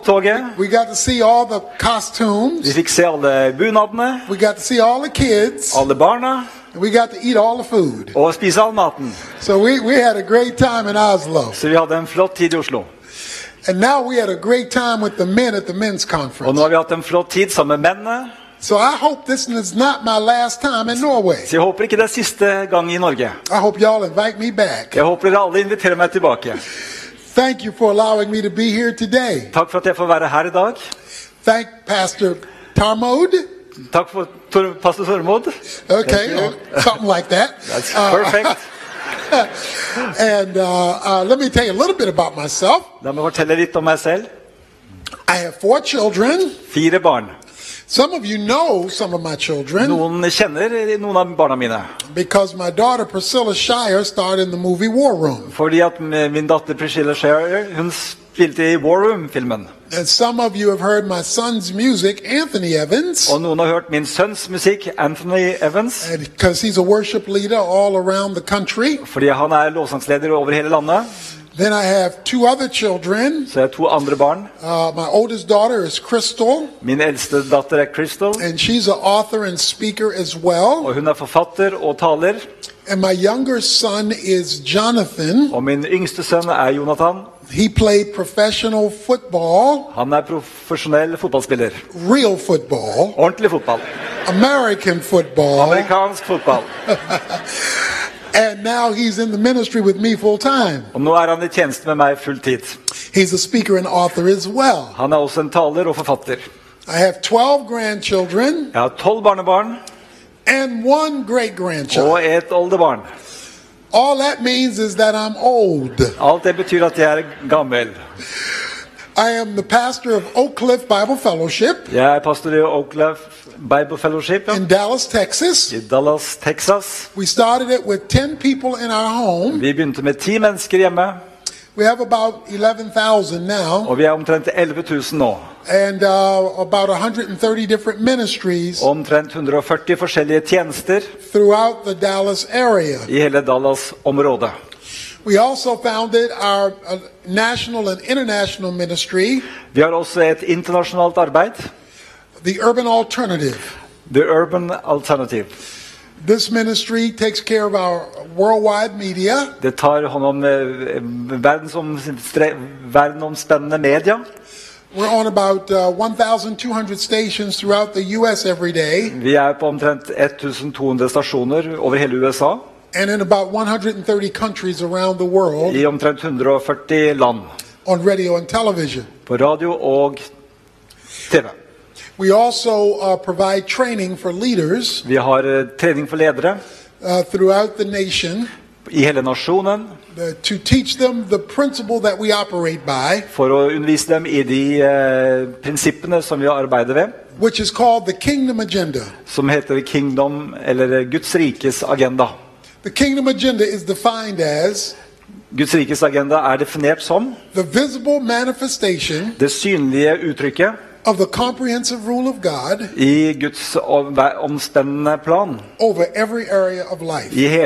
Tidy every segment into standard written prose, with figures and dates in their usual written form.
opptoget. We got to see all the costumes. Vi fikk se alle bunadene, We got to see all the kids. alle barna, And we got to eat all the food. og spise all maten. So we had a great time in Oslo. Så vi hadde en flott tid i Oslo. And now we had a great time with the men at the men's Og conference. nå har vi hatt en flott tid sammen med mennene. So I hope this is not my last time in Norway. Så jeg håper ikke det er siste gang i Norge. I hope y'all invite me back. Jeg håper dere alle inviterer meg tilbake. Thank you for allowing me to be here today. Takk for at jeg får være her i dag. Thank Pastor Tarmod. Takk for pastor Tormod. Okay, or something like that. That's perfect. And let me tell you a little bit about myself. La meg fortelle litt om meg selv. I have 4 children. 4 barn. Some of you know some of my children Noen kjenner noen av barna mine. because my daughter Priscilla Shire starred in the movie War Room. Fordi at min datter Priscilla Shire, hun spilte i War Room-filmen. And some of you have heard my son's music, Anthony Evans, Og noen har hørt min sønns musikk, Anthony Evans. because he's a worship leader all around the country. Fordi han er lovsangsleder over hele landet. Then I have 2 other children. Så jeg har 2 andre barn. My oldest daughter is Crystal, Min eldste datter er Crystal. and she's an author and speaker as well. Og hun er forfatter og taler. And my younger son is Jonathan. Og min yngste sønn er Jonathan. He played professional football, Han er profesjonell fotballspiller. real football, Ordentlig fotball. American football, Amerikansk fotball. and now he's in the ministry with me full time. Og nå er han i tjeneste med meg full tid. He's a speaker and author as well. Han er også en taler og forfatter. I have 12 grandchildren Jeg har 12 barnebarn and 1 great grandchild. og et oldebarn. All that means is that I'm old. Alt det betyr at jeg er gammel. I am the pastor of Oak Cliff Bible Fellowship Jeg er pastor i Oak Cliff Bible Fellowship in Dallas, Texas. i Dallas, Texas. We started it with 10 people in our home. Vi begynte med 10 mennesker hjemme, We have about 11,000 now, og vi er omtrent 11 000 nå. and about 130 different ministries Omtrent 140 forskjellige tjenester throughout the Dallas area. i hele Dallas-området. We also founded our national and international ministry, Vi har også et internasjonalt arbeid, the Urban Alternative. The Urban Alternative. This ministry takes care of our worldwide media. Det tar hånd om verdenomspennende media. We're on about 1,200 stations throughout the U.S. every day, Vi er på omtrent 1200 stasjoner over hele USA, and in about 130 countries around the world i omtrent 140 land, on radio and television. på radio og TV. We also provide training for leaders Vi har trening for ledere throughout the nation i hele nasjonen, to teach them the principle that we operate by, for å undervise dem i de prinsippene som vi arbeider ved, which is called the Kingdom Agenda. som heter Kingdom, eller Guds rikes agenda. The Kingdom Agenda is defined as Guds rikes agenda er definert som the visible manifestation det synlige uttrykket of the comprehensive rule of God i Guds omspennende plan over every area of life. i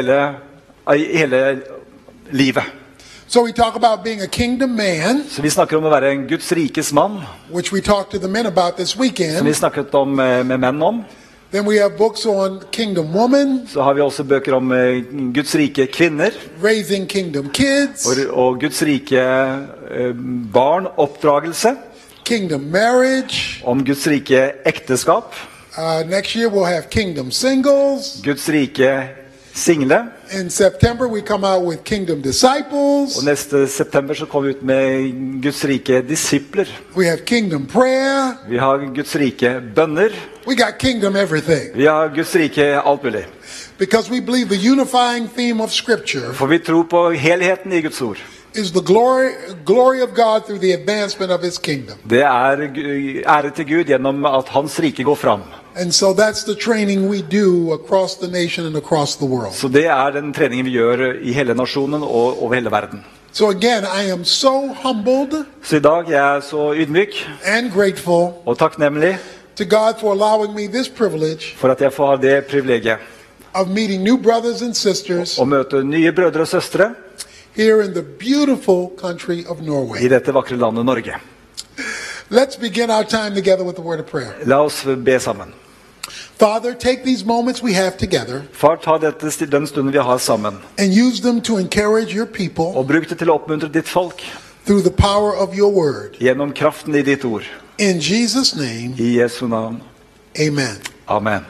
hele livet. So we talk about being a kingdom man, Så vi snakker om å være en Guds rikes mann, which we talked to the men about this som vi weekend. snakket om med menn om. Then we have books on kingdom woman, Så har vi også bøker om Guds rike kvinner raising kingdom kids, og Guds rike barn, oppdragelse, kingdom marriage. om Guds rike ekteskap, Next year we'll have kingdom singles. Guds rike single. In September we come out with kingdom disciples. Og neste september så kommer vi ut med Guds rike disipler. We have kingdom prayer. Vi har Guds rike bønner. We got kingdom everything. Vi har Guds rike alt mulig. Because we believe the unifying theme of Scripture For vi tror på helheten i Guds ord. is the glory of God through the advancement of His kingdom. Det er ære til Gud gjennom at hans rike går fram. And so that's the training we do across the nation and across the world. Så det er den treningen vi gjør i hele nasjonen og over hele verden. So again, I am so humbled Så i dag er jeg så ydmyk and grateful og takknemlig to God for allowing me this privilege for at jeg får ha det privilegiet of meeting new brothers and sisters å møte nye brødre og søstre here in the beautiful country of Norway. i dette vakre landet Norge. Let's begin our time together with the word of prayer. La oss be sammen. Father, take these moments we have together Far, ta den stunden vi har sammen, and use them to encourage your people og bruk det til å oppmuntre ditt folk through the power of your word. gjennom kraften i ditt ord. In Jesus' name, I Jesu navn. amen. Amen.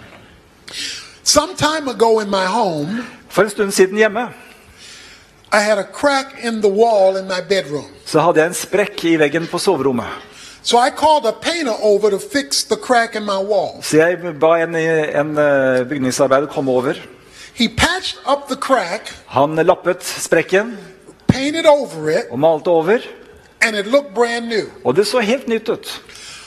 Some time ago in my home, For en stund siden hjemme, I had a crack in the wall in my bedroom. så hadde jeg en sprekk i veggen på soverommet. So I called a painter over to fix the crack in my wall. Så jeg ba en bygningsarbeider komme over. He patched up the crack, Han lappet sprekken painted over it, og malte over, and it looked brand new. og det så helt nytt ut.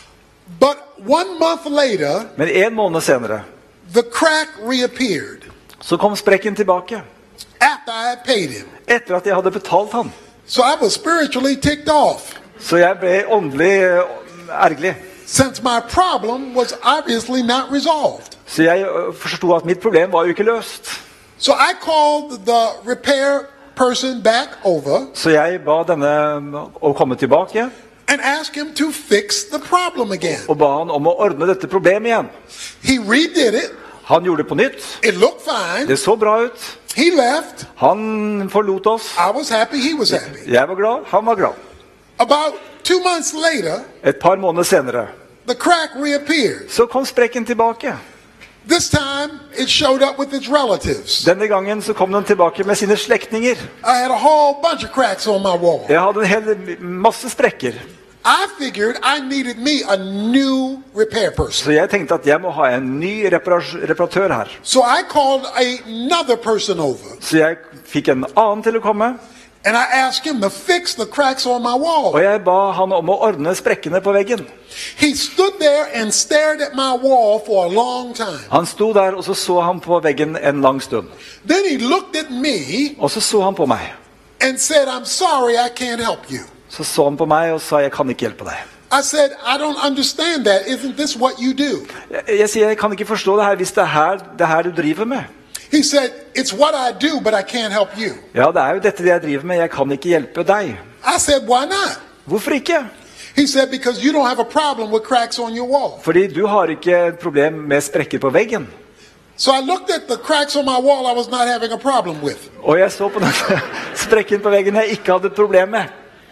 But 1 month later, Men en måned senere, the crack reappeared så kom sprekken tilbake, after I had paid him. etter at jeg hadde betalt han. So I was spiritually ticked off, Så jeg ble åndelig ergerlig. since my problem was obviously not resolved. Så jeg forstod at mitt problem var jo ikke løst. So I called the repair person back over Så jeg ba denne å komme tilbake, and asked him to fix the problem again. og ba han om å ordne dette problemet igjen. He redid it. Han gjorde det på nytt. It looked fine. Det så bra ut. He left. Han forlot oss. I was happy. He was happy. Jeg var glad, han var glad. About 2 months later, Et par måneder senere, the crack reappeared. så kom sprekken tilbake. This time, it showed up with its relatives. Denne gangen så kom den tilbake med sine slektninger. I had a whole bunch of cracks on my wall. Jeg hadde en hel masse sprekker. I figured I needed me a new repair person. Så jeg tenkte at jeg må ha en ny reparatør her. So I called another person over, Så jeg fikk en annen til å komme, and I asked him to fix the cracks on my wall. og jeg ba han om å ordne sprekkene på veggen. He stood there and stared at my wall for a long time. Han sto der, og så han på veggen en lang stund. Then he looked at me Og så han på meg. and said, "I'm sorry, I can't help you." Så han på meg og sa, jeg kan ikke hjelpe deg. I said, "I don't understand that. Isn't this what you do?" Jeg sier, jeg kan ikke forstå det her hvis det er her du driver med. He said, "It's what I do, but I can't help you." Ja, det er jo dette jeg driver med, jeg kan ikke hjelpe deg. I said, "Why not?" Hvorfor ikke? He said, "Because you don't have a problem with cracks on your wall." Fordi du har ikke et problem med sprekker på veggen. So I looked at the cracks on my wall I was not having a problem with. Og jeg så på den sprekken på veggen jeg ikke hadde et problem med.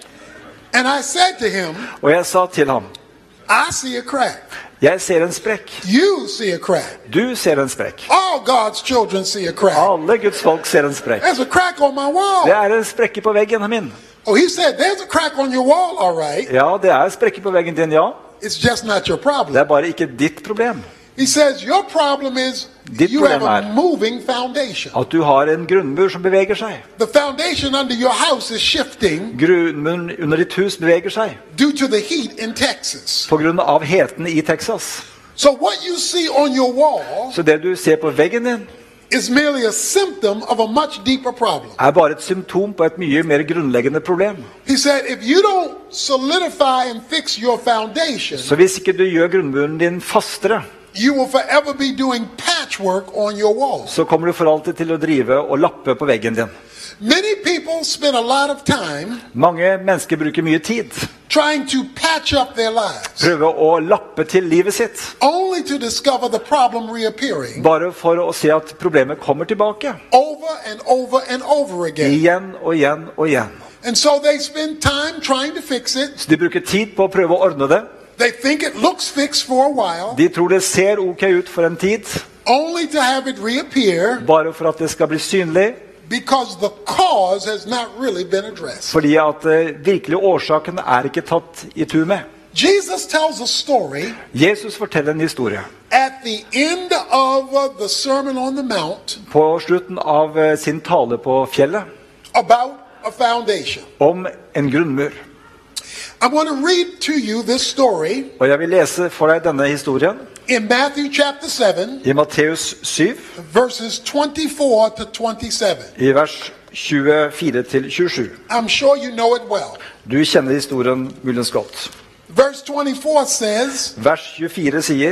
And I said to him, Og jeg sa til ham, "I see a crack. jeg ser en sprekk. You see a crack. Du ser en sprekk. All God's children see a crack. Alle Guds folk ser en sprekk. There's a crack on my Det wall." er en sprekke på veggen min. Oh, he said, "There's a crack on your wall, all right. Ja, det er sprekker på veggen din, ja. It's just not your Det problem." er bare ikke ditt problem. He says, "Your problem is Ditt you have problem a moving foundation. At du har en grunnmur som beveger seg. The foundation under your house is shifting Grunnmuren under ditt hus beveger seg. due to the heat in Texas. På grunn av heten i Texas. So what you see on your wall Så det du ser på veggen din, is merely a symptom of a much deeper problem." er bare et symptom på et mye mer grunnleggende problem. He said, "If you don't solidify and fix your foundation, Så hvis ikke du gjør grunnmuren din fastere, you will forever be doing patchwork on your wall." så kommer du for alltid til å drive og lappe på veggen din. Many people spend a lot of time Mange mennesker bruker mye tid. trying to patch up their lives, Prøve å lappe til livet sitt. only to discover the problem reappearing Bare for å se at problemet kommer tilbake. over and over and over again. Igjen og igjen og igjen. And so they spend time trying to fix it. Så de bruker tid på å prøve å ordne det. They think it looks fixed for a while, De tror det ser ok ut for en tid. only to have it reappear Bare for at det skal bli synlig. because the cause has not really been addressed. Fordi at virkelig årsaken er ikke tatt i tur med. Jesus tells a story Jesus forteller en historie. at the end of the Sermon on the Mount På slutten av sin tale på fjellet. about a foundation. Om en grunnmur. I'm going to read to you this story Og jeg vil lese for deg denne historien. in Matthew chapter 7, I Matteus 7, verses 24 to 27. i vers 24-27. I'm sure you know it well. Du kjenner historien muligens godt. Verse 24 says, Vers 24 sier,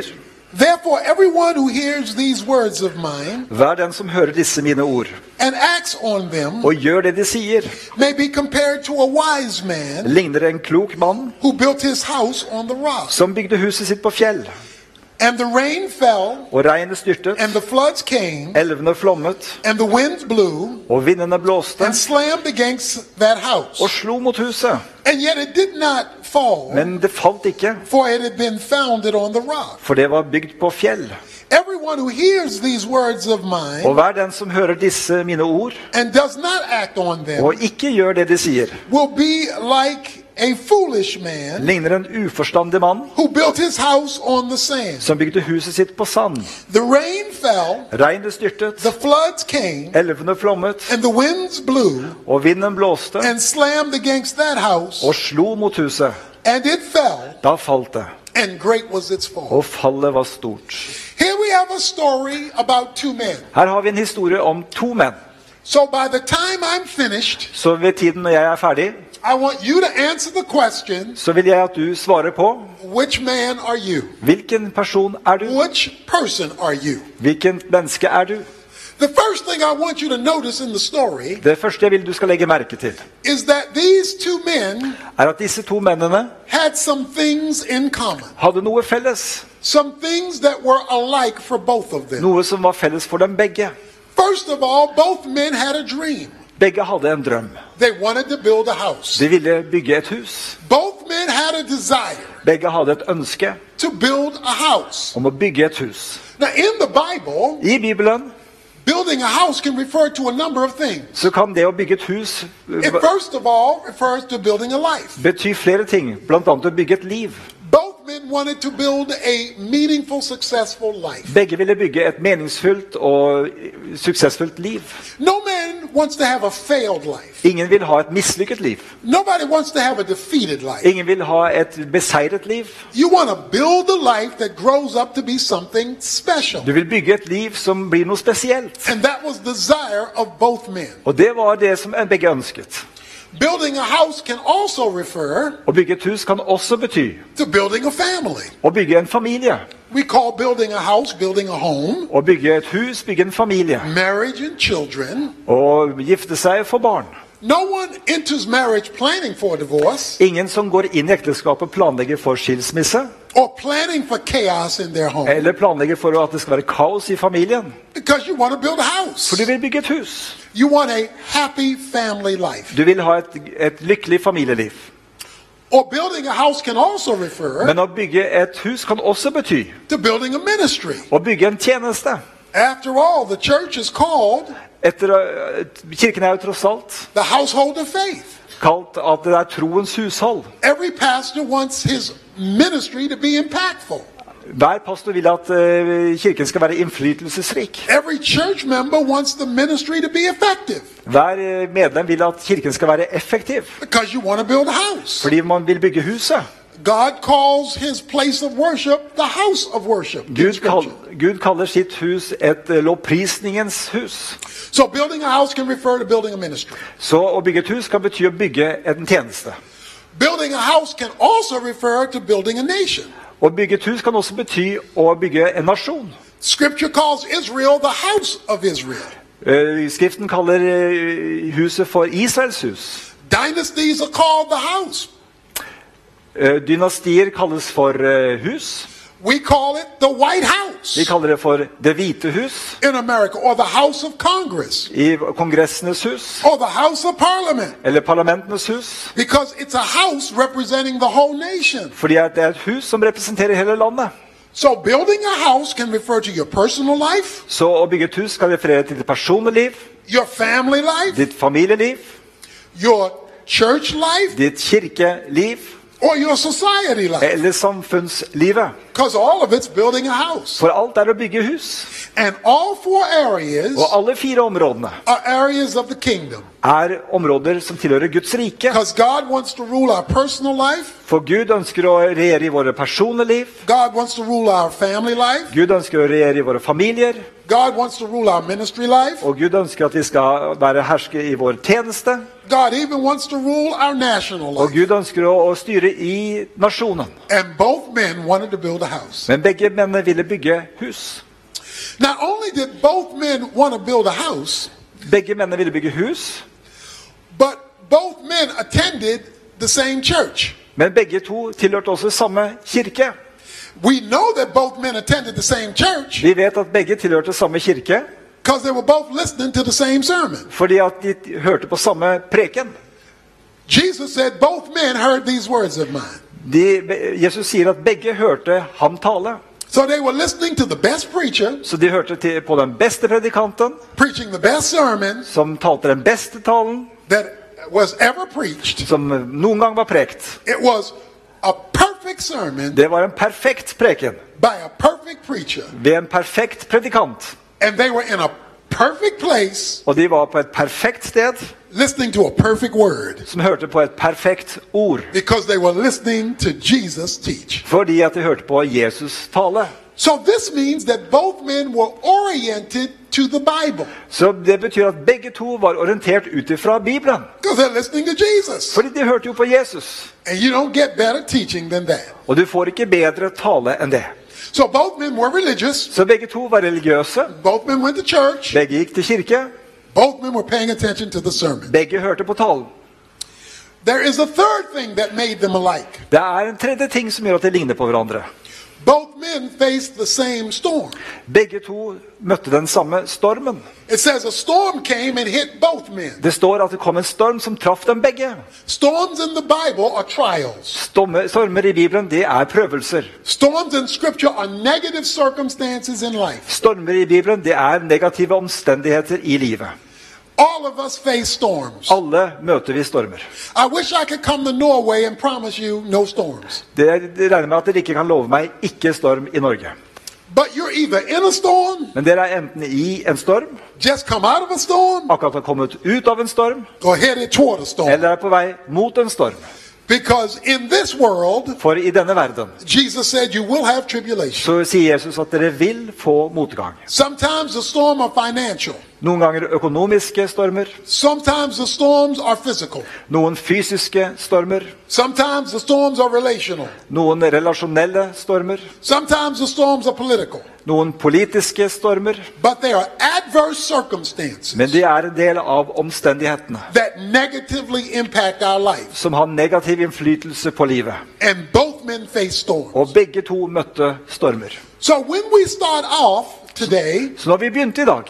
Therefore, everyone who hears these words of mine Hver den som hører disse mine ord, and acts on them og gjør det de sier, may be compared to a wise man ligner en klok mann who built his house on the rock. som bygde huset sitt på fjell. And the rain fell, Og regnet styrtet, and the floods came, elvene flommet, and the winds blew, og vindene blåste, and slammed against that house. og slo mot huset. And yet it did not fall, Men det falt ikke, for it had been founded on the rock. for det var bygd på fjell. Everyone who hears these words of Og mine hver den som hører disse mine ord, and does not act on them og ikke gjør det de sier, will be like a foolish man ligner en uforstandig mann who built his house on the sand. som bygde huset sitt på sand. The rain fell, Regnet styrtet, the floods came, elvene flommet, and the winds blew og vinden blåste, and slammed against that house, og slo mot huset. and it fell, Da falt det, and great was its fall. og fallet var stort. Here we have a story about two men. Her har vi en historie om to menn. So by the time I'm finished, Så ved tiden når jeg er ferdig, I want you to answer the question, så vil jeg at du svarer på, which man are you? hvilken person er du? Which person are you? Hvilken menneske er du? The first thing I want you to notice in the story Det første jeg vil du skal legge merke til, is that these two men er at disse to mennene had some things in common. hadde noe felles. Some things that were alike for both of them. Noe som var felles for dem begge. First of all, both men had a dream. Begge hadde en drøm. They wanted to build a house. De ville bygge et hus. Both men had a desire Begge hadde et ønske to build a house. om å bygge et hus. Now, in the Bible, I Bibelen building a house can refer to a number of things. så kan det å bygge et hus It first of all refers to building a life. bety flere ting, blant annet å bygge et liv. Both men wanted to build a meaningful, successful life. Begge ville bygge et meningsfullt og suksessfullt liv. No man wants to have a failed life. Ingen vil ha et mislykket liv. Nobody wants to have a defeated life. Ingen vil ha et beseiret liv. You want to build a life that grows up to be something special. Du vil bygge et liv som blir noe spesielt. And that was the desire of both men. Og det var det som begge ønsket. Building a house can also refer Å bygge et hus kan også bety to building a family. å bygge en familie. We call building a house building a home, Å bygge et hus, bygge en familie. marriage and children. Og gifte seg for barn. No one enters marriage planning for a divorce Ingen som går inn i ekteskapet planlegger for skilsmisse, or planning for chaos in their home eller planlegger for at det skal være kaos i familien. because you want to build a house. For du vil bygge et hus. You want a happy family life. Du vil ha et lykkelig familieliv. Or building a house can also refer Men å bygge et hus kan også bety to building a ministry. å bygge en tjeneste. After all, the church is called Kirken er jo tross alt the household of faith. kalt at det er troens hushold. Every pastor wants his ministry to be impactful. Hver pastor vil at kirken skal være innflytelsesrik. Every church member wants the ministry to be effective Hver medlem vil at kirken skal være effektiv, because you want to build a house. fordi man vil bygge huset. God calls his place of worship the house of worship. in Scripture. Gud kaller sitt hus et lovprisningens hus. So building a house can refer to building a ministry. Så å bygge et hus kan bety å bygge en tjeneste. Building a house can also refer to building a nation. Å bygge et hus kan også bety å bygge en nasjon. Scripture calls Israel the house of Israel. Skriften kaller huset for Israels hus. Dynasties are called the house. Dynastier kalles for hus. We call it the White House Vi kaller det for Det hvite hus, in America, or the House of Congress, i kongressenes hus, or the House of Parliament, eller parlamentenes hus. because it's a house representing the whole nation. Fordi at det er et hus som representerer hele landet. So building a house can refer to your personal life, Så å bygge et hus kan referere til ditt personlige liv, your family life, ditt familieliv, your church life, ditt kirkeliv, or your society life, eller samfunnslivet. because all of it's building a house. For alt er å bygge hus. And all four areas Og alle fire områdene are areas of the kingdom, er områder som tilhører Guds rike. because God wants to rule our personal life, For Gud ønsker å regjere i våre personlige liv. God wants to rule our family life, Gud ønsker å regjere i våre familier. God wants to rule our ministry life, Og Gud ønsker at vi skal være herske i vår tjeneste. God even wants to rule our national Og life. Gud ønsker å styre i nasjonen. And both men wanted to build a house. Men begge mennene ville bygge hus. Not only did both men want to build a house, Begge mennene ville bygge hus, but both men attended the same church. men begge to tilhørte også samme kirke. We know that both men attended the same church Vi vet at begge tilhørte samme kirke, because they were both listening to the same sermon. fordi at de hørte på samme preken. Jesus said both men heard these words of mine. Jesus sier at begge hørte ham tale. So they were listening to the best preacher, Så de hørte på den beste predikanten, preaching the best sermon som talte den beste talen, that was ever preached. som noen gang var prekt. It was a perfect sermon Det var en perfekt preken, by a perfect preacher. ved en perfekt predikant. And they were in a perfect place Og de var på et perfekt sted, listening to a perfect word som hørte på et perfekt ord. because they were listening to Jesus teach. Fordi at de hørte på Jesus tale. So this means that both men were oriented to the Bible Så det betyr at begge to var orientert ut ifra Bibelen. because they're listening to Jesus. Fordi de hørte jo på Jesus. And you don't get better teaching than that. Og du får ikke bedre tale enn det. So both men were religious. Så begge to var religiøse. Both men went to church. Begge gikk til kirke. Both men were paying attention to the sermon. Begge hørte på talen. There is a third thing that made them alike. Det er en tredje ting som gjør at de ligner på hverandre. Both men faced the same storm. Begge to møtte den samme stormen. It says a storm came and hit both men. Det står at det kom en storm som traff dem begge. Storms in the Bible are trials. Stormer i Bibelen, det er prøvelser. Storms in Scripture are negative circumstances in life. Stormer i Bibelen, det er negative omstendigheter i livet. All of us face storms. Alle møter vi stormer. I wish I could come to Norway and promise you no storms. Det regner med at dere ikke kan love meg ikke storm i Norge. But you're either in a storm, Men dere er enten i en storm, just come out of a storm, akkurat har kommet ut av en storm, or headed toward a storm. eller er på vei mot en storm. Because in this world, For i denne verden Jesus said you will have tribulation. så sier Jesus at dere vil få motgang. Sometimes the storm are financial. Noen ganger økonomiske stormer, Sometimes the storms are physical. noen fysiske stormer, Sometimes the storms are relational. noen relasjonelle stormer, Sometimes the storms are political. noen politiske stormer. But they are adverse circumstances Men de er en del av omstendighetene that negatively impact our life. som har negativ innflytelse på livet. And both men face storms. Og begge to møtte stormer. So when we start off today, Så når vi begynte i dag,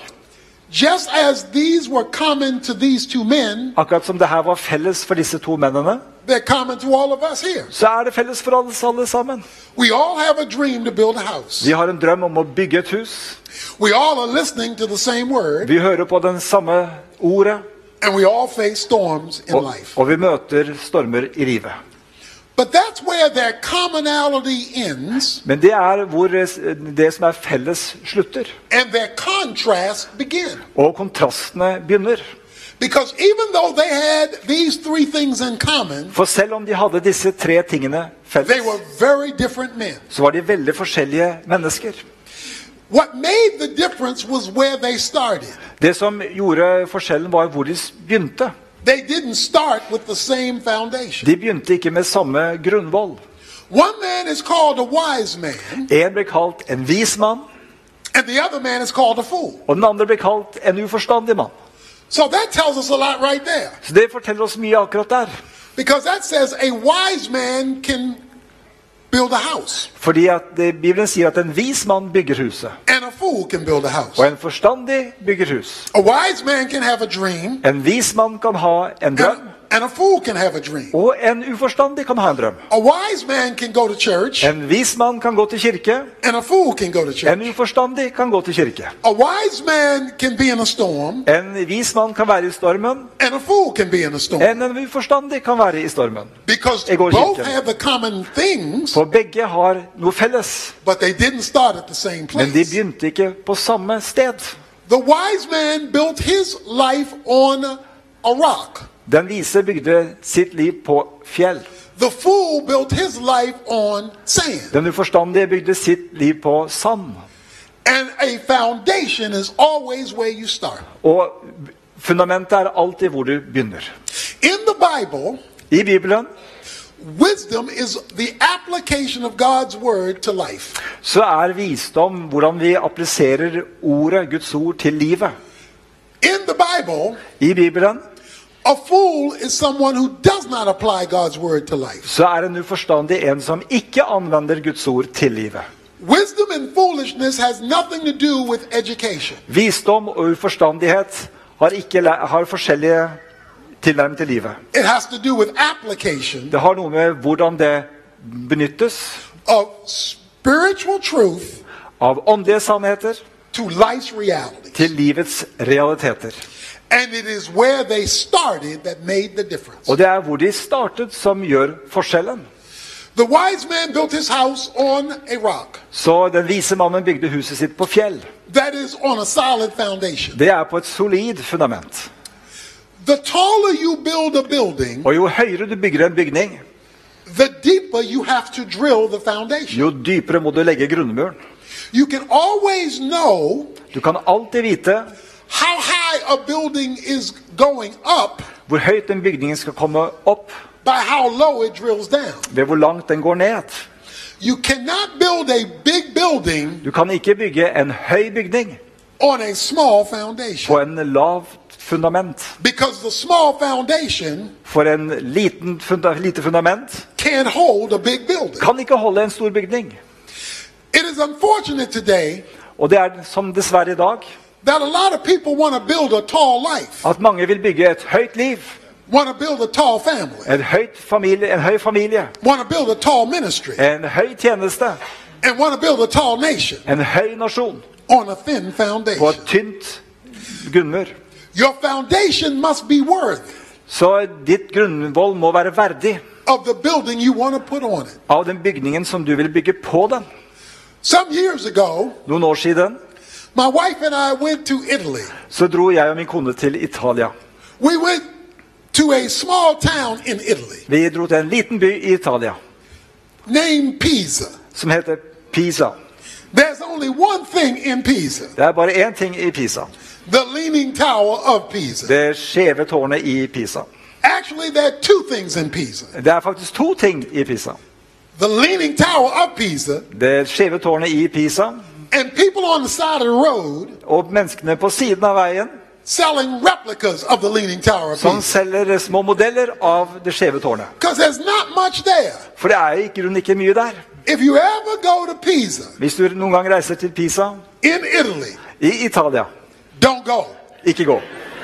just as these were common to these two men, akkurat som det her var felles for disse to mennene, they're common to all of us here. så er det felles for oss alle sammen. We all have a dream to build a house. Vi har en drøm om å bygge et hus. We all are listening to the same word, Vi hører på den samme ordet, and we all face storms in life. og vi møter stormer i livet. But that's where their commonality ends Men det er hvor det som er felles slutter. and their contrast begin. Og kontrastene begynner. Because even though they had these three things in common, For selv om de hadde disse tre tingene felles, they were very different men. så var de veldig forskjellige mennesker. What made the difference was where they started. Det som gjorde forskjellen var hvor de begynte. They didn't start with the same foundation. De begynte ikke med samme grunnvoll. One man is called a wise man, En ble kalt en vis mann, and the other man is called a fool. og den andre ble kalt en uforstandig mann. So that tells us a lot right there. Så det forteller oss mye akkurat der. Because that says a wise man can build a house, Fordi at Bibelen sier at en vis mann bygger huset, and a fool can build a house. og en forstandig bygger hus. A wise man can have a dream, En vis mann kan ha en drøm, and a fool can have a dream. og en uforstandig kan ha en drøm. A wise man can go to church, En vis mann kan gå til kirke, and a fool can go to en church. uforstandig kan gå til kirke. A wise man can be in a storm, En vis mann kan være i stormen, and a fool can be in a storm. en uforstandig kan være i stormen. Because Jeg går i both kirken. have the common things, For begge har noe felles, but they didn't start at the same men de place. begynte ikke på samme sted. The wise man built his life on a rock. Den vise bygde sitt liv på fjell. The fool built his life on sand. Den uforstandige bygde sitt liv på sand. And a foundation is always where you start. Og fundamentet er alltid hvor du begynner. In the Bible, I Bibelen wisdom is the application of God's word to life. så visdom hvordan vi appliserer ordet, Guds ord, til livet. In the Bible, I Bibelen a fool is someone who does not apply God's word to life. så en uforstandig en som ikke anvender Guds ord til livet. Wisdom and foolishness has nothing to do with education. Visdom og uforstandighet har forskjellige tilnærming til livet. It has to do with application Det har noe med hvordan det benyttes of spiritual truth av åndelige sannheter to life's reality. til livets realiteter. And it is where they started that made the difference. Og det hvor de startet som gjør forskjellen. The wise man built his house on a rock Så den vise mannen bygde huset sitt på fjell. that is on a solid foundation. Det på et solid fundament. The taller you build a building, Og jo høyere du bygger en bygning, the deeper you have to drill the foundation. jo dypere må du legge grunnmuren. You can always know Du kan alltid vite how high a building is going up hvor høyt den bygningen skal komme opp, by how low it drills down. ved hvor langt den går ned. You cannot build a big building Du kan ikke bygge en høy bygning on a small på foundation, en lav fundament. because the small foundation For en lite fundament can't hold a big building. kan ikke holde en stor bygning. It is unfortunate today Og det som dessverre i dag, that a lot of people want to build a tall life, at mange vil bygge et høyt liv, want to build a tall family, en høy familie, want to build a tall ministry, en høy tjeneste, and want to build a tall nation en høy nasjon, on a thin på foundation. et tynt grunnmur. Your foundation must be worthy Så ditt grunnvoll må være verdig of the building you want to put on it. av den bygningen som du vil bygge på den. Some years ago, Noen år siden my wife and I went to Italy. så dro jeg og min kone til Italia. We went to a small town in Italy Vi dro til en liten by i Italia named Pisa. som heter Pisa. There's only one thing in Pisa, Det bare én ting i Pisa. the Leaning Tower of Pisa. Det skjeve tårnet i Pisa. Actually, there are two things in Pisa. Det faktisk to ting i Pisa. The Leaning Tower of Pisa Det skjeve tårnet i Pisa, and people on the side of the road og menneskene på siden av veien selling replicas of the Leaning Tower of som Pisa. selger små modeller av det skjeve tårnet. Because there's not much there. For det i grunnen ikke mye der. If you ever go to Pisa Hvis du noen gang reiser til Pisa in Italy, i Italia, don't go. ikke gå.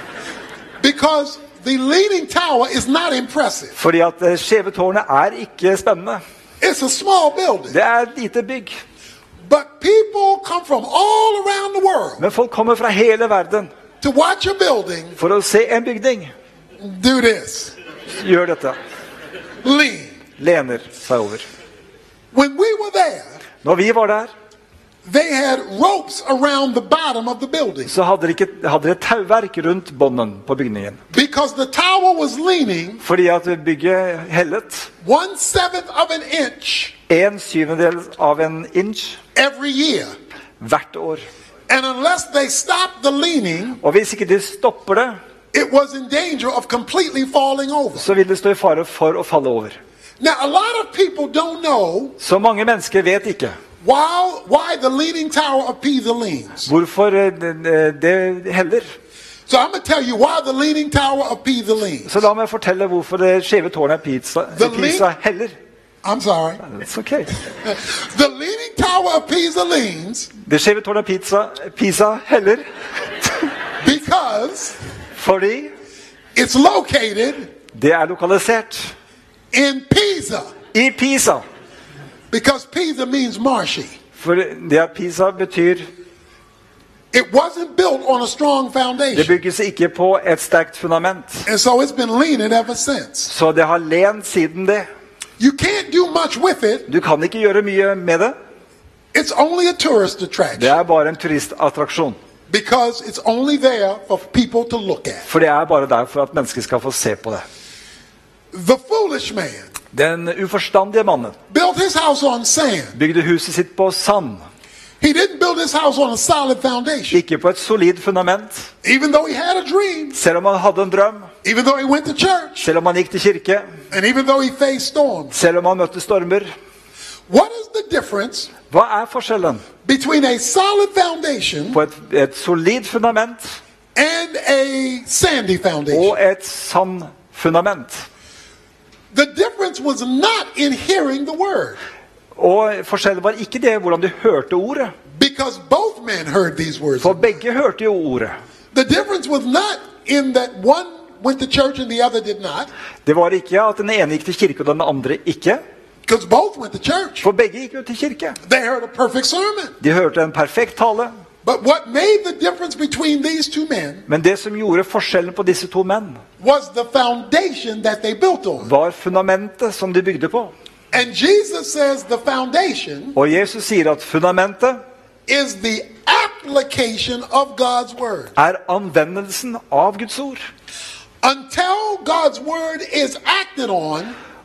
Because the Leaning Tower is not impressive. Fordi at det skjeve tårnet ikke spennende. It's a small building. Det et lite bygg. But people come from all around the world Men folk kommer fra hele verden to watch a building for å se en bygning. do this. Gjør dette. Lean. Lener seg over. When we were there, Når vi var der, they had ropes around the bottom of the building så hadde de et tauverk rundt bånden på bygningen. because the tower was leaning Fordi at bygget hellet 1/7 of an inch 1/7 av en inch every year. hvert år. And unless they stopped the leaning, Og hvis ikke de stopper det, it was in danger of completely falling over. så vil det stå i fare for å falle over. Now, a lot of people don't know Så mange mennesker vet ikke why the Leaning Tower of Pisa leans. hvorfor det heller. So I'm going to tell you why the Leaning Tower of Pisa leans. Så la meg fortelle hvorfor det skjeve tårnet Pisa heller. I'm sorry. It's okay. The Leaning Tower of Pisa leans Det skjeve tårnet Pisa heller because fordi it's located det lokalisert in Pisa. i Pisa. Because Pisa means marshy. For det at Pisa betyr It wasn't built on a strong det foundation. bygges ikke på et sterkt fundament. And so it's been leaning ever since. Så det har lent siden det. You can't do much with it. Du kan ikke gjøre mye med det. It's only a tourist Det attraction bare en turistattraksjon. because it's only there for people to look at. For det bare der for at mennesker skal få se på det. The foolish man Den uforstandige mannen built his house on sand. bygde huset sitt på sand. He didn't build his house on a solid foundation. Ikke på et solid fundament. Even though he had a dream, Selv om han hadde en drøm, even though he went to church, selv om han gikk til kirke, and even though he faced storms. selv om han møtte stormer. What is the difference Hva er forskjellen between a solid foundation på et solid fundament and a sandy foundation? og et sandfundament? The difference was not in hearing the word, Og forskjellen var ikke det hvordan de hørte ordet. because both men heard these words. For begge hørte jo ordet. The difference was not in that one went to church and the other did not, Det var ikke at den ene gikk til kirke og den andre ikke. because both went to church. For begge gikk jo til kirke. They heard a perfect sermon. De hørte en perfekt tale. But what made the difference between these two men Men det som gjorde forskjellen på disse to menn, was the foundation that they built on. var fundamentet som de bygde på. And Jesus says the foundation Og Jesus sier at fundamentet is the application of God's word. er anvendelsen av Guds ord. Until God's word is acted on,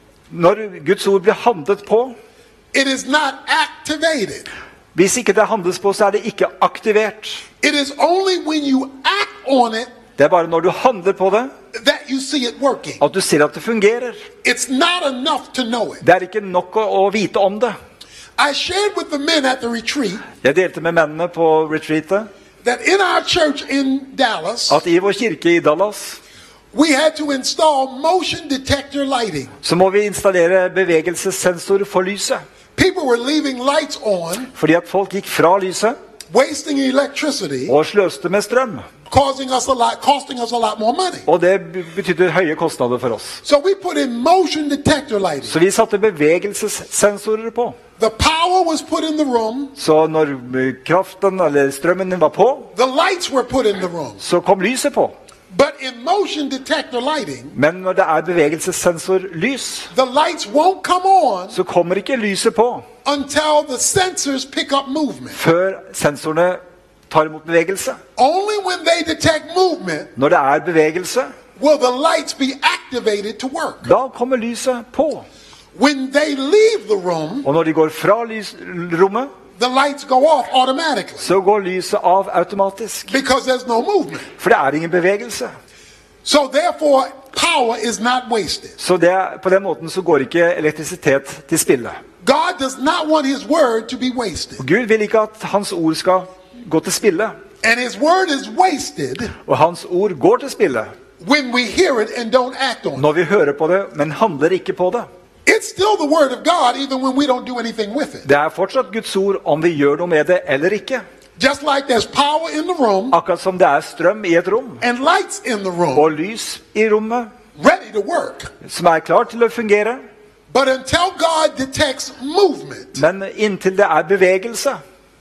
Når Guds ord blir handlet på, it is not activated. hvis ikke det handles på, så er det ikke aktivert. It is only when you act on it Det er bare når du handler på det, that you see it working. at du ser at det fungerer. It's not enough to know it. Det er ikke nok å vite om det. I shared with the men at the retreat Jeg delte med mennene på retreatet that in our church in Dallas, at i vår kirke i Dallas, we had to install motion detector lighting. så må vi installere bevegelsessensor for lyset. People were leaving lights on, Fordi at folk gikk fra lyset wasting electricity, og sløste med strøm. costing us a lot more money. Og det betydde høye kostnader for oss. So we put in motion detector lighting. Så vi satte bevegelsessensorer på. The power was put in the room, Så når kraften eller strømmen var på, the lights were put in the room. så kom lyset på. But in motion detector lighting, Men når det er bevegelsessensorlys, the lights won't come on så kommer ikke lyset på until the sensors pick up movement. før sensorene tar imot bevegelse. Only when they detect movement Når det er bevegelse, will the lights be activated to work. da kommer lyset på. When they leave the room, Og når de går fra rommet, the lights go off automatically så går lyset av automatisk. because there's no movement. For det er ingen bevegelse. So therefore, power is not wasted. Så på den måten så går ikke elektrisitet til spille. God does not want his word to be wasted. Gud vil ikke at hans ord skal gå til spille. And his word is wasted Og hans ord går til spille when we hear it and don't act on it. når vi hører på det, men handler ikke på det. It's still the word of God even when we don't do anything with it. Det er fortsatt Guds ord om vi gjør noe med det eller ikke. Just like there's power in the room Akkurat som det er strøm i et rom, and lights in the room og lys i rommet, ready to work. som er klar til å fungere. But until God detects movement, Men inntil det er bevegelse,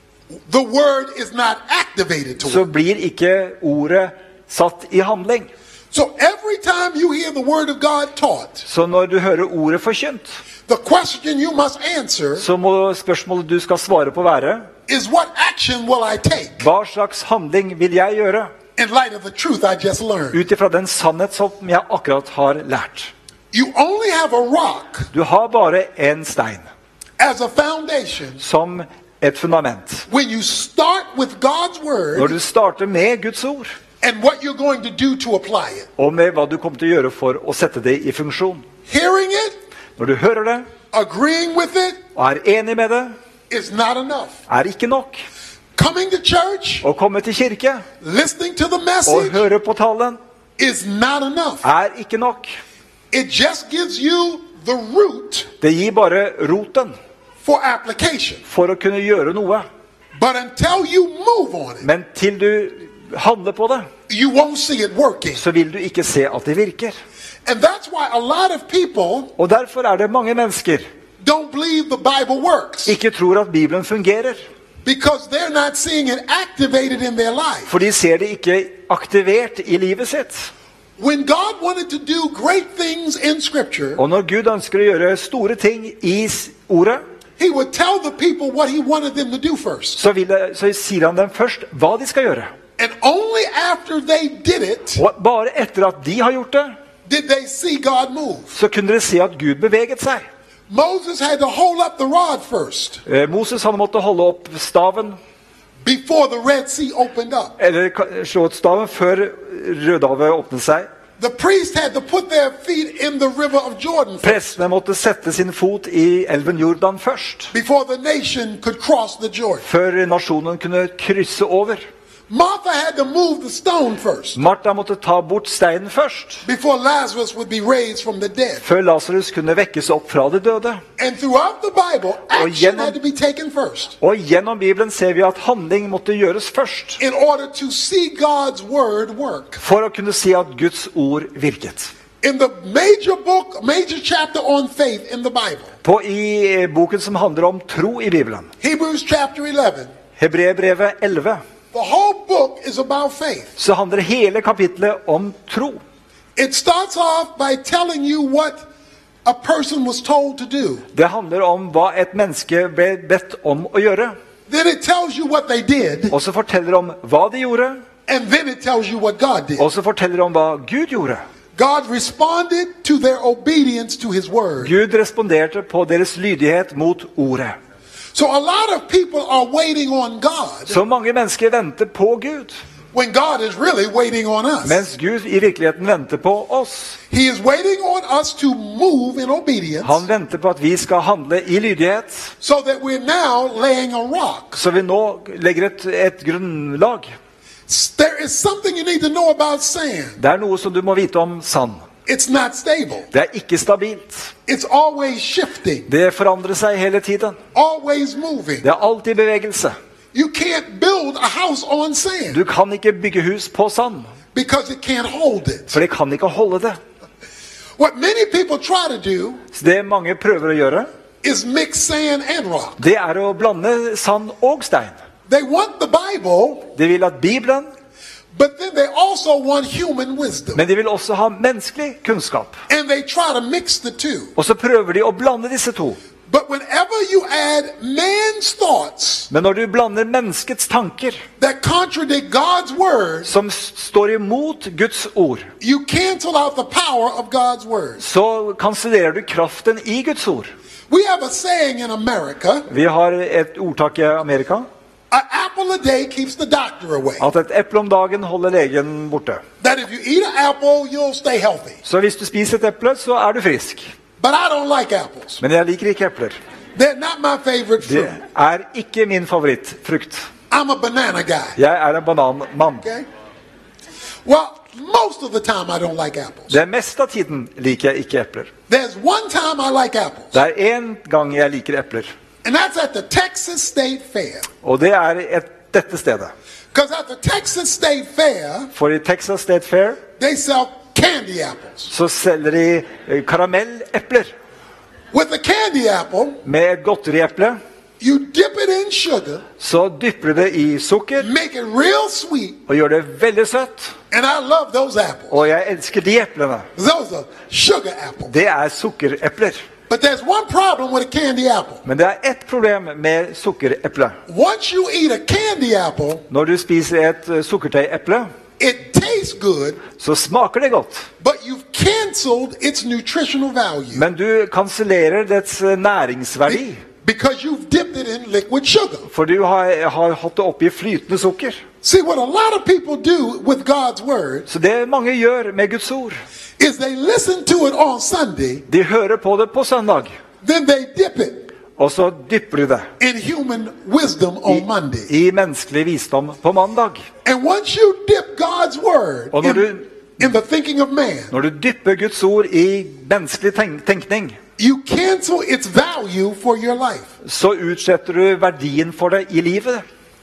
the word is not activated to så it. blir ikke ordet satt i handling. So every time you hear the word of God taught, Så når du hører ordet forkynt, the question you must answer så må spørsmålet du skal svare på være: is what action will I take hva slags handling vil jeg gjøre in light of the truth I just learned? ut ifra den sannhet som jeg akkurat har lært? You only have a rock Du har bare en stein as a foundation som et fundament. when you start with God's Når word du starter med Guds ord, and what you're going to do to apply it. og med hva du kommer til å gjøre for å sette det i funksjon. Hearing it, Når du hører det agreeing with it og er enig med det, is not enough. er ikke nok. Coming to church, Å komme til kirke listening to the og message høre på talen is not enough. er ikke nok. It just gives you the root Det gir bare roten for application. for å kunne gjøre noe. But until you move on it, Men til du handler på det, you won't see it working. så vil du ikke se at det virker. And that's why a lot of people Og derfor er det mange mennesker don't believe the Bible works, ikke tror at Bibelen fungerer. because they're not seeing it activated in their life. For de ser det ikke aktivert i livet sitt. When God wanted to do great things in Scripture, Og når Gud ønsker å gjøre store ting i ordet, He would tell the people what He wanted them to do first. så sier han dem først hva de skal gjøre. And only after they did it, Og bare etter at de har gjort det, did they see God move. så kunne de se at Gud beveget seg. Moses had to hold up the rod first Moses han måtte holde opp staven, before the Red Sea opened up. eller slå ut staven før Rødehavet åpnet seg. The priest had to put their feet in the river of Jordan first Prestene måtte sette sin fot i elven Jordan først, before the nation could cross the Jordan. før nasjonen kunne krysse over. Martha had to move the stone first Martha måtte ta bort steinen først, before Lazarus would be raised from the dead. før Lazarus kunne vekkes opp fra de døde. And throughout the Bible, action had to be taken first Og gjennom Bibelen ser vi at handling måtte gjøres først, in order to see God's word work. for å kunne si at Guds ord virket. In the major chapter on faith in the Bible, I boken som handler om tro i Bibelen, Hebrews chapter 11, Hebreerbrevet 11, the whole book is about faith. så handler hele kapitlet om tro. It starts off by telling you what a person was told to do. Det handler om hva et menneske ble bedt om å gjøre. Then it tells you what they did, Og så forteller om hva de gjorde, and then it tells you what God did. og så forteller om hva Gud gjorde. God responded to their obedience to his word. Gud responderte på deres lydighet mot ordet. So a lot of people are waiting on God Så mange mennesker venter på Gud, when God is really waiting on us. mens Gud i virkeligheten venter på oss. He is waiting on us to move in obedience Han venter på at vi skal handle i lydighet, so that we're now laying a rock. så vi nå legger et grunnlag. There is something you need to know about sand. Det er noe som du må vite om sand. It's not stable. Det er ikke stabilt. It's always shifting, Det forandrer seg hele tiden. always moving. Det er alltid bevegelse. You can't build a house on sand Du kan ikke bygge hus på sand, because it can't hold it. for det kan ikke holde det. What many people try to do Så det mange prøver å gjøre, is mix sand and rock. det er å blande sand og stein. They want the Bible, De vil at Bibelen, but then they also want human wisdom. men de vil også ha menneskelig kunnskap. And they try to mix the two. Og så prøver de å blande disse to. But whenever you add man's thoughts Men når du blander menneskets tanker, that contradict God's word, som står imot Guds ord, you cancel out the power of God's word. så kansellerer du kraften i Guds ord. We have a saying in America, Vi har et ordtak i Amerika, an apple a day keeps the doctor away. at et eple om dagen holder legen borte. That if you eat an apple, you'll stay healthy. Så hvis du spiser et eple, så er du frisk. But I don't like apples. Men jeg liker ikke epler. They're not my favorite fruit. Det er ikke min favorittfrukt. I'm a banana guy. Jeg er en bananmann. Okay? Well, most of the time I don't like apples. Det meste av tiden liker jeg ikke epler. There's one time I like apples, Det er en gang jeg liker epler, and that's at the Texas State Fair. og det er dette stedet. Because at the Texas State Fair, For i Texas State Fair they sell candy apples. så selger de karamellepler. With a candy apple, Med et godterieple you dip it in sugar, så dypper du det i sukker make it real sweet, og gjør det veldig søtt. and I love those apples. Og jeg elsker de eplene. Those are sugar apples. Det er sukkerepler. But there's one problem with a candy apple. Men det er ett problem med sukkereple. Once you eat a candy apple, Når du spiser et sukkertøyeple, it tastes good, så smaker det godt. but you've canceled its nutritional value Men du kansellerer dets næringsverdi. because you've dipped it in liquid sugar. For du har hatt det oppi flytende sukker. See, what a lot of people do with God's word Så det mange gjør med Guds ord, is they listen to it on Sunday, de hører på det på søndag, then they dip it og så dypper de det in human wisdom on Monday. i menneskelig visdom på mandag. And once you dip God's word Og når in the thinking of man, Når du dypper Guds ord i menneskelig tenkning, you cancel its value for your life. så utsetter du verdien for det i livet.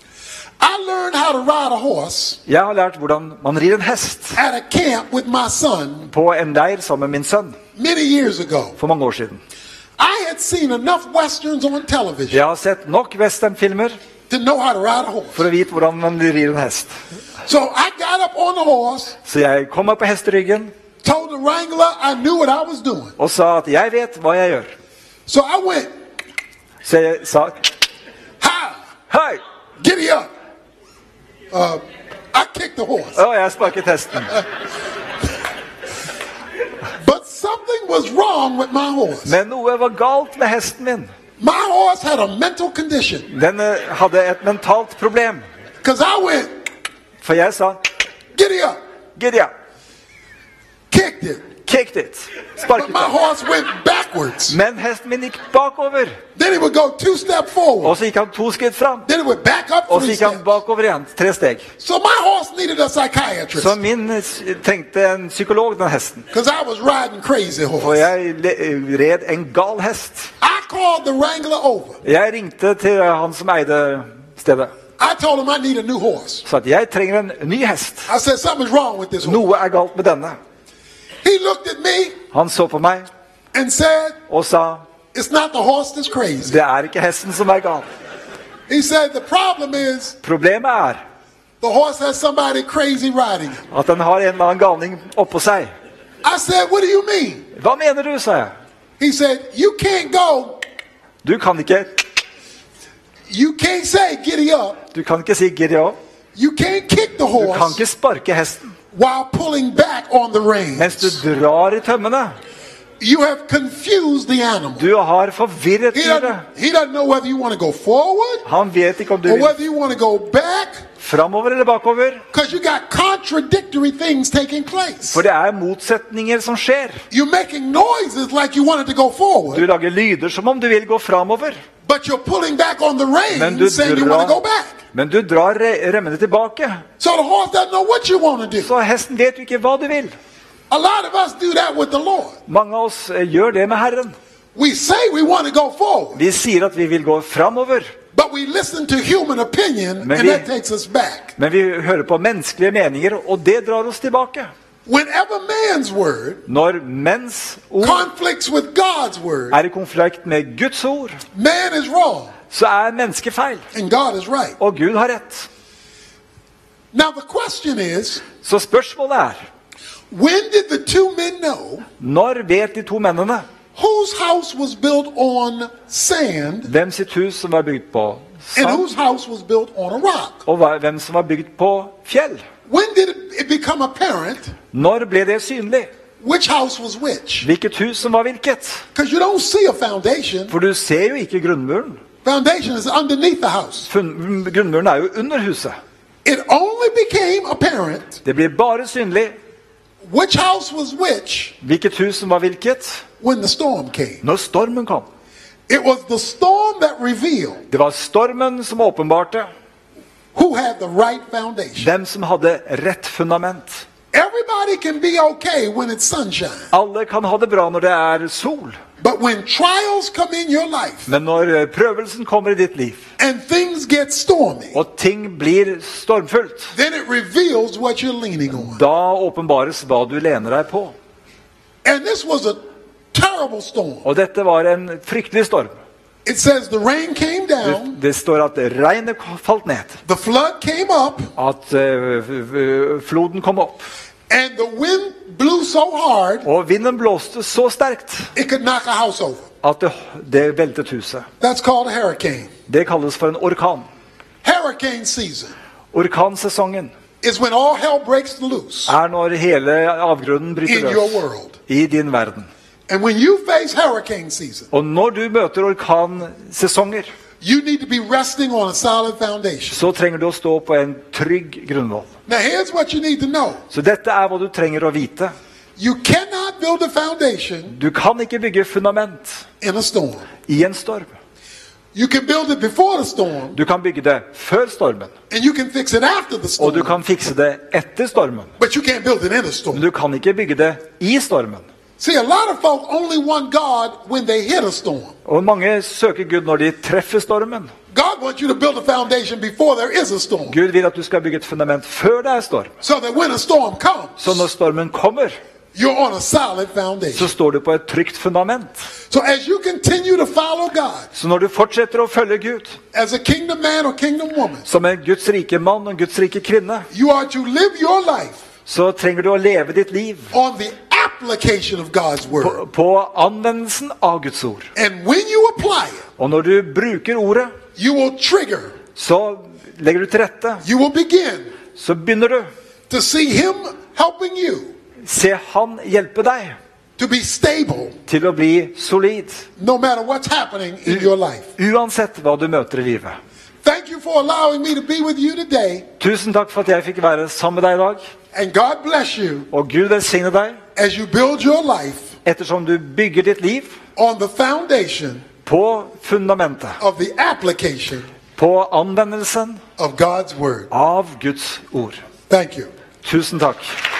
I learned how to ride a horse Jeg har lært hvordan man rir en hest at a camp with my son på en leir sammen med min sønn many years ago. for mange år siden. I had seen enough westerns on television Jeg har sett nok westernfilmer to know how to ride a horse. for å vite hvordan man rir en hest. So I got up on the horse, Så jeg kom opp på hesteryggen told the wrangler I knew what I was doing. og sa at jeg vet hva jeg gjør. So I went, Så jeg sa, hi, hei! giddy up. I kicked the horse. Og jeg sparket hesten. But something something was wrong with my horse. Men noe var galt med hesten min. My horse had a mental condition. Den hadde et mentalt problem. Because I went, For jeg sa, giddy up, Gideon, kicked it. kicked it. But Sparket my den. horse went backwards. Men hesten min gikk bakover. Then he would go 2 steps forward. Og så gikk han 2 skritt fram. Then it would back up Og så 3 gikk han steps. bakover igjen, 3 steg. So my horse needed a psychiatrist. Så min trengte en psykolog, den hesten. Because I was riding crazy For horse. jeg red en gal hest. I called the wrangler over. Jeg ringte til han som eide stedet. I told him I need a new horse. Så at jeg trenger en ny hest. I said, something's wrong with this horse. Noe er galt med denne. He looked at me Han så på meg and said, og sa, it's not the horse that's crazy. det er ikke hesten som er gal. He said, the problem is Problemet er the horse has somebody crazy riding it. at den har en eller annen galning oppå seg. I said, what do you mean? Hva mener du, sa jeg. He said, you can't go. Du kan You can't say giddy up. Si Gideon. You can't kick the Du kan horse ikke sparke hesten while pulling back on the mens reins. du drar i tømmene. You have confused the animal. Du har forvirret dyret. He doesn't know whether you want to go forward Han vet ikke om du or vil whether you want to go back framover eller bakover. because you got contradictory things taking place. For det er motsetninger som skjer. You're making noises like you wanted to go Du forward, lager lyder som om du vil gå framover. but you're pulling back on the Men du reins saying you want to go back. drar remmene tilbake. So the horse doesn't know what you want to do. Så hesten vet jo ikke hva du vil. A lot of us do that with the Lord. Mange av oss gjør det med Herren. We say we want to go forward, Vi sier at vi vil gå framover, but we listen to human opinion Men and vi- that takes us back. men vi hører på menneskelige meninger, og det drar oss tilbake. Whenever man's word Når menns ord conflicts with God's word, er i konflikt med Guds ord, man is wrong så er mennesket feil, and God is right. og Gud har rett. Now the question is, Så spørsmålet er, when did the two men know når vet de to mennene whose house was built on sand hvem sitt hus som var bygd på and sand, whose house was built on a rock? og hvem som var bygd på fjell? When did it become apparent Når ble det synlig? which house was which? Hvilket hus som var hvilket? Because you don't see a foundation. For du ser jo ikke grunnmuren. Foundation is underneath the house. Grunnmuren er jo under huset. It only became apparent Det blir bare synlig which house was which hvilket hus som var hvilket when the storm came. når stormen kom. It was the storm that revealed Det var stormen som åpenbarte who had the right foundation. hvem som hadde rett fundament. Everybody can be okay when it's sunshine. Alle kan ha det bra når det er sol. But when trials come in your life Men når prøvelsen kommer i ditt liv, and things get stormy, og ting blir stormfullt, then it reveals what you're leaning on. da åpenbares hva du lener deg på. And this was a terrible storm. Og dette var en fryktelig storm. It says the rain came down, Det står at regnet falt ned, the flood came up, at floden kom opp, and the wind blew so hard og vinden blåste så sterkt it could knock a house over. at det veltet huset. That's called a hurricane. Det kalles for en orkan. Hurricane season Orkansesongen is when all hell breaks loose er når hele avgrunnen in bryter your løs world. i din verden. And when you face hurricane season, Og når du møter orkansesonger, you need to be resting on a solid foundation. så trenger du å stå på en trygg grunnvoll. Now here's what you need to know. Så dette er hva du trenger å vite. You cannot build a foundation Du kan ikke bygge fundament in a storm. i en storm. You can build it before the storm, Du kan bygge det før stormen, and you can fix it after the og du storm, kan fikse det etter stormen. but you can't build it in a Men storm. du kan ikke bygge det i stormen. See, a lot of folk only want God when they hit a storm. Og mange søker Gud når de treffer stormen. God wants you to build a foundation before there is a storm, Gud vil at du skal bygge et fundament før det er storm. so that when a storm Så comes, når stormen kommer, you're on a solid så foundation. står du på et trygt fundament. So as you continue to follow God Så når du fortsetter å følge Gud as a kingdom man or kingdom woman, som en Guds rike mann og en Guds rike kvinne, you are to live your life så trenger du å leve ditt liv on the application of God's word. på anvendelsen av Guds ord. And when you apply it, Og når du bruker ordet, you will trigger, så legger du til rette. you will begin Så begynner du to see Him helping you se Han hjelpe deg to be stable til å bli solid, no matter what's happening in your life. uansett hva du møter i livet. Thank you for allowing me to be with you today. Tusen takk for at jeg fikk være sammen med deg i dag, And God bless you og Gud velsigne deg, as you build your life ettersom du bygger ditt liv on the foundation på fundamentet, of the application på anvendelsen of God's word. av Guds ord. Thank you. Tusen takk.